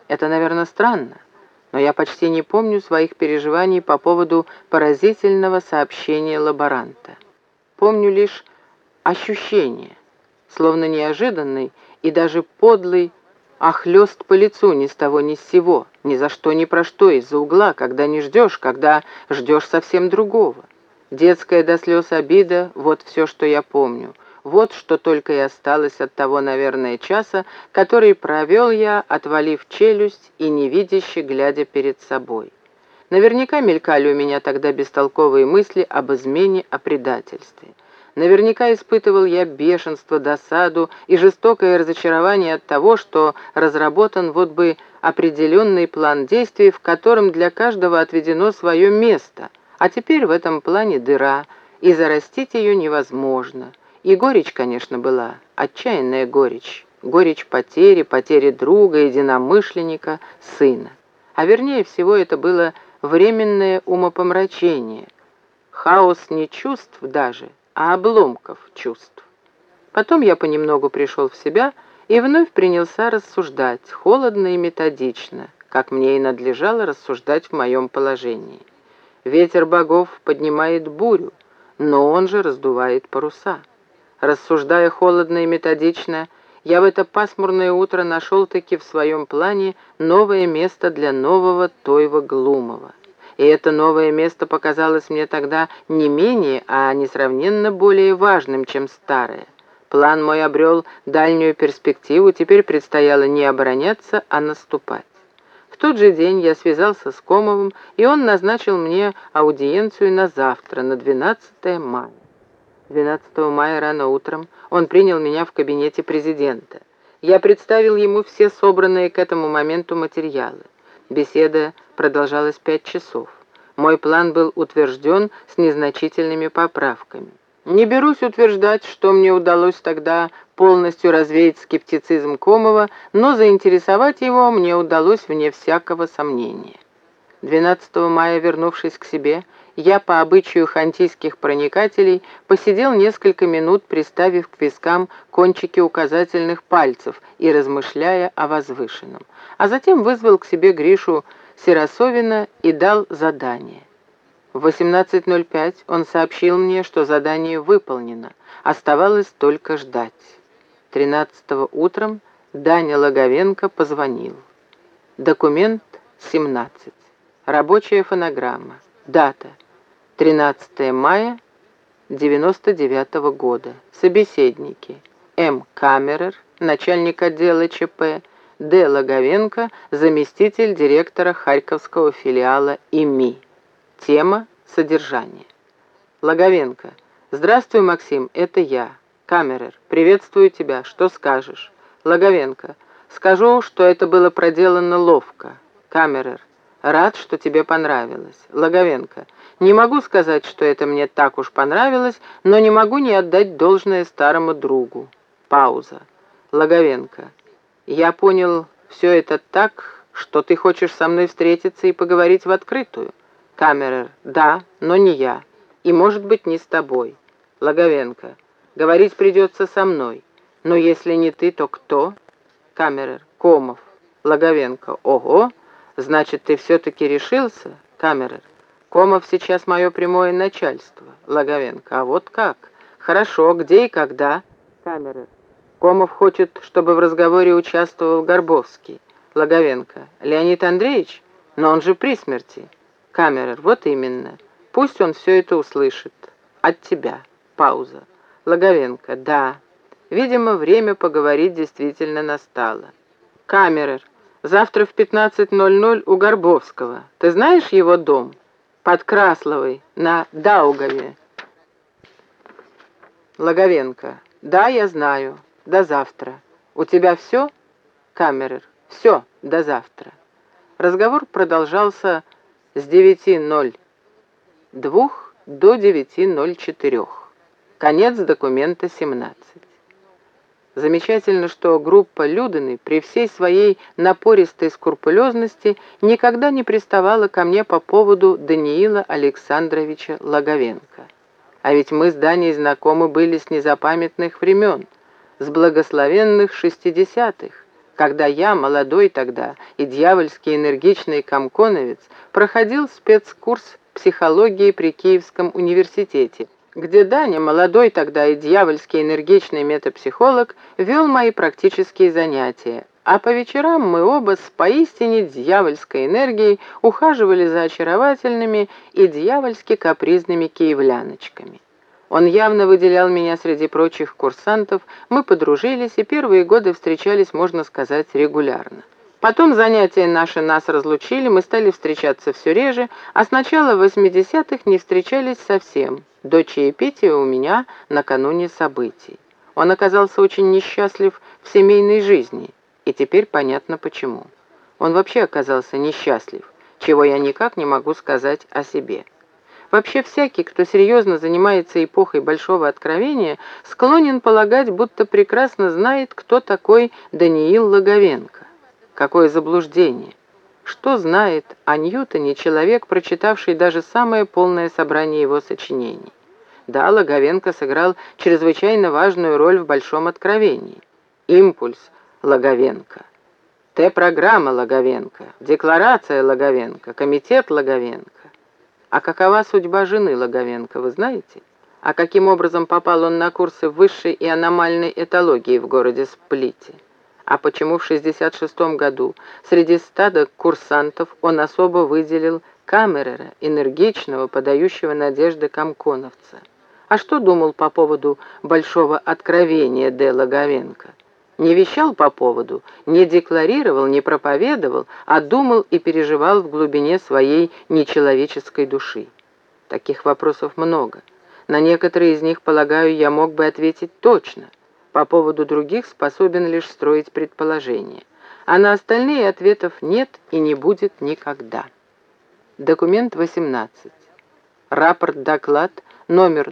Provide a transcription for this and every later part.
Это, наверное, странно, но я почти не помню своих переживаний по поводу поразительного сообщения лаборанта. Помню лишь ощущение, словно неожиданный и даже подлый хлёст по лицу ни с того ни с сего, ни за что ни про что, из-за угла, когда не ждешь, когда ждешь совсем другого. Детская до слез обида — вот все, что я помню. Вот что только и осталось от того, наверное, часа, который провел я, отвалив челюсть и невидяще глядя перед собой. Наверняка мелькали у меня тогда бестолковые мысли об измене, о предательстве. Наверняка испытывал я бешенство, досаду и жестокое разочарование от того, что разработан вот бы определенный план действий, в котором для каждого отведено свое место, а теперь в этом плане дыра, и зарастить ее невозможно. И горечь, конечно, была, отчаянная горечь. Горечь потери, потери друга, единомышленника, сына. А вернее всего это было временное умопомрачение. Хаос не чувств даже, а обломков чувств. Потом я понемногу пришел в себя и вновь принялся рассуждать, холодно и методично, как мне и надлежало рассуждать в моем положении. Ветер богов поднимает бурю, но он же раздувает паруса. Рассуждая холодно и методично, я в это пасмурное утро нашел-таки в своем плане новое место для нового Тойва Глумова. И это новое место показалось мне тогда не менее, а несравненно более важным, чем старое. План мой обрел дальнюю перспективу, теперь предстояло не обороняться, а наступать. В тот же день я связался с Комовым, и он назначил мне аудиенцию на завтра, на 12 мая. 12 мая рано утром он принял меня в кабинете президента. Я представил ему все собранные к этому моменту материалы. Беседа продолжалась 5 часов. Мой план был утвержден с незначительными поправками. Не берусь утверждать, что мне удалось тогда полностью развеять скептицизм Комова, но заинтересовать его мне удалось вне всякого сомнения. 12 мая, вернувшись к себе, я по обычаю хантийских проникателей посидел несколько минут, приставив к вискам кончики указательных пальцев и размышляя о возвышенном. А затем вызвал к себе Гришу Сиросовина и дал задание. В 18:05 он сообщил мне, что задание выполнено, оставалось только ждать. 13 утром Даня Логовенко позвонил. Документ 17. Рабочая фонограмма. Дата 13 мая 99 года. Собеседники: М. Камерер, начальник отдела ЧП, Д. Логовенко, заместитель директора Харьковского филиала ИМИ. Тема — содержание. Логовенко: здравствуй, Максим, это я. Камерер: приветствую тебя, что скажешь? Логовенко: скажу, что это было проделано ловко. Камерер: рад, что тебе понравилось. Логовенко: не могу сказать, что это мне так уж понравилось, но не могу не отдать должное старому другу. Пауза. Логовенко: я понял все это так, что ты хочешь со мной встретиться и поговорить в открытую. Камерер: да, но не я, и, может быть, не с тобой. Логовенко: говорить придется со мной, но если не ты, то кто? Камерер: Комов. Логовенко: ого, значит, ты все-таки решился? Камерер: Комов сейчас мое прямое начальство. Логовенко: а вот как? Хорошо, где и когда? Камерер: Комов хочет, чтобы в разговоре участвовал Горбовский. Логовенко: Леонид Андреевич? Но он же при смерти. Камерер: вот именно. Пусть он все это услышит. От тебя. Пауза. Логовенко: да. Видимо, время поговорить действительно настало. Камерер: завтра в 15:00 у Горбовского. Ты знаешь его дом? Под Красловой, на Даугаве. Логовенко: да, я знаю. До завтра. У тебя все? Камерер: все, до завтра. Разговор продолжался с 9:02 до 9:04. Конец документа 17. Замечательно, что группа Людыны при всей своей напористой скрупулезности никогда не приставала ко мне по поводу Даниила Александровича Логовенко. А ведь мы с Даней знакомы были с незапамятных времен, с благословенных 60-х, когда я, молодой тогда и дьявольски энергичный комконовец, проходил спецкурс психологии при Киевском университете, где Даня, молодой тогда и дьявольски энергичный метапсихолог, вел мои практические занятия, а по вечерам мы оба с поистине дьявольской энергией ухаживали за очаровательными и дьявольски капризными киевляночками. Он явно выделял меня среди прочих курсантов, мы подружились и первые годы встречались, можно сказать, регулярно. Потом занятия наши нас разлучили, мы стали встречаться все реже, а с начала 80-х не встречались совсем, до чаепития у меня накануне событий. Он оказался очень несчастлив в семейной жизни, и теперь понятно почему. Он вообще оказался несчастлив, чего я никак не могу сказать о себе. Вообще всякий, кто серьезно занимается эпохой Большого Откровения, склонен полагать, будто прекрасно знает, кто такой Даниил Логовенко. Какое заблуждение! Что знает о Ньютоне человек, прочитавший даже самое полное собрание его сочинений? Да, Логовенко сыграл чрезвычайно важную роль в Большом Откровении. Импульс Логовенко, Т-программа Логовенко, декларация Логовенко, комитет Логовенко. А какова судьба жены Логовенко, вы знаете? А каким образом попал он на курсы высшей и аномальной этологии в городе Сплите? А почему в 1966 году среди стада курсантов он особо выделил Камерера, энергичного, подающего надежды комконовца? А что думал по поводу Большого Откровения Д. Логовенко? Не вещал по поводу, не декларировал, не проповедовал, а думал и переживал в глубине своей нечеловеческой души. Таких вопросов много. На некоторые из них, полагаю, я мог бы ответить точно. По поводу других способен лишь строить предположения. А на остальные ответов нет и не будет никогда. Документ 18. Рапорт-доклад номер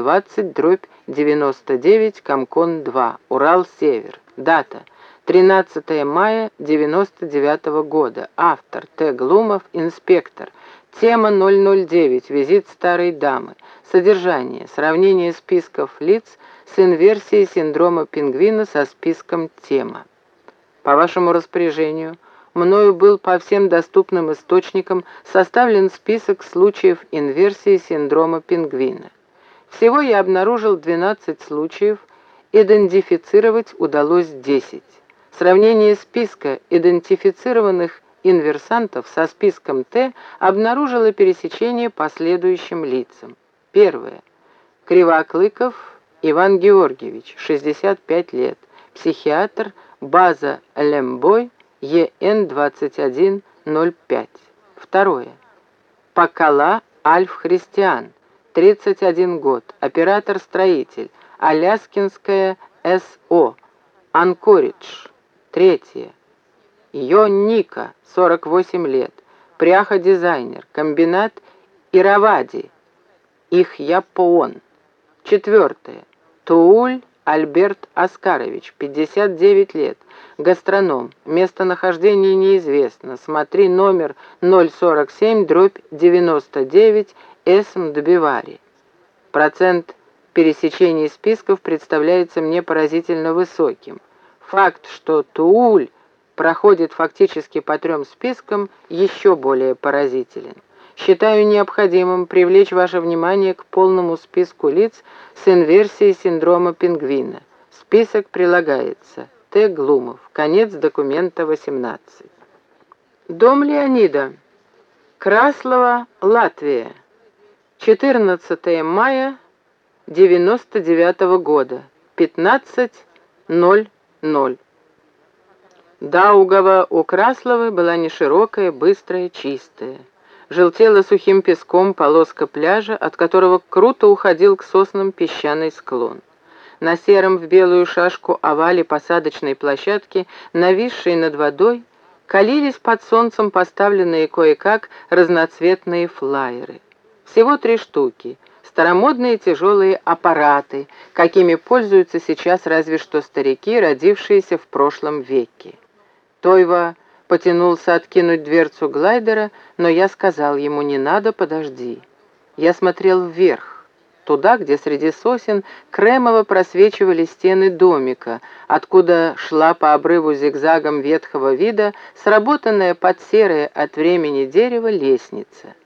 020/99, Комкон-2, Урал-Север. Дата 13 мая 99 года. Автор Т. Глумов, инспектор. Тема 009. Визит старой дамы. Содержание. Сравнение списков лиц с инверсией синдрома пингвина со списком тема. По вашему распоряжению, мною был по всем доступным источникам составлен список случаев инверсии синдрома пингвина. Всего я обнаружил 12 случаев, идентифицировать удалось 10. Сравнение списка идентифицированных инверсантов со списком Т обнаружило пересечение по следующим лицам. Первое. Кривоклыков Иван Георгиевич, 65 лет, психиатр, база Лембой, ЕН 2105. Второе. Покала Альф Христиан, 31 год, оператор-строитель, Аляскинская СО, Анкоридж. Третье. Ника, 48 лет, пряха-дизайнер, комбинат Иравади, Ихьяпоон. Четвертое. Тууль Альберт Оскарович, 59 лет, гастроном, местонахождение неизвестно, смотри номер 047/99, Эсмдбивари. Процент пересечений списков представляется мне поразительно высоким. Факт, что Тууль проходит фактически по 3 спискам, еще более поразителен. Считаю необходимым привлечь ваше внимание к полному списку лиц с инверсией синдрома пингвина. Список прилагается. Т. Глумов. Конец документа 18. Дом Леонида. Краслова, Латвия. 14 мая 99 года. 15:00. Даугава у Красловой была не широкая, быстрая, чистая. Желтела сухим песком полоска пляжа, от которого круто уходил к соснам песчаный склон. На сером в белую шашку овале посадочной площадки, нависшей над водой, калились под солнцем поставленные кое-как разноцветные флаеры. Всего 3 штуки. Старомодные тяжелые аппараты, какими пользуются сейчас разве что старики, родившиеся в прошлом веке. Тойва потянулся откинуть дверцу глайдера, но я сказал ему: «Не надо, подожди». Я смотрел вверх. туда, где среди сосен кремово просвечивали стены домика, откуда шла по обрыву зигзагом ветхого вида сработанная под серое от времени дерево лестница.